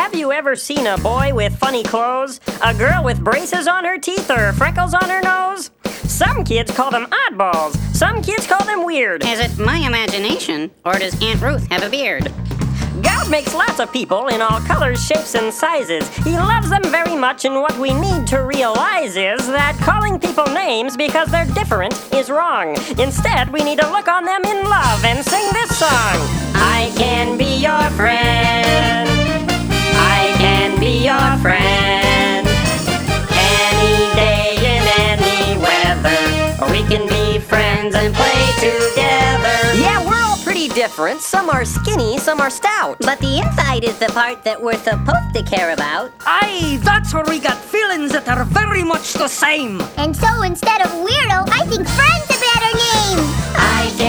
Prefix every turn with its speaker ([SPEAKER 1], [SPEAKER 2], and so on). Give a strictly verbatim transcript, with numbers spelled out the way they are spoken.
[SPEAKER 1] Have you ever seen a boy with funny clothes? A girl with braces on her teeth or freckles on her nose? Some kids call them oddballs. Some kids call them weird.
[SPEAKER 2] Is it my imagination, or does Aunt Ruth have a beard?
[SPEAKER 1] God makes lots of people in all colors, shapes, and sizes. He loves them very much, and what we need to realize is that calling people names because they're different is wrong. Instead, we need to look on them in love and sing this song. I can be your friend. I can be your friend. Any day in any weather, we can be friends and play together. Yeah, we're all pretty different. Some are skinny, some are stout.
[SPEAKER 2] But the inside is the part that we're supposed to care about.
[SPEAKER 3] Aye, that's where we got feelings that are very much the same.
[SPEAKER 4] And so instead of weirdo, I think friend's a better name.
[SPEAKER 1] I can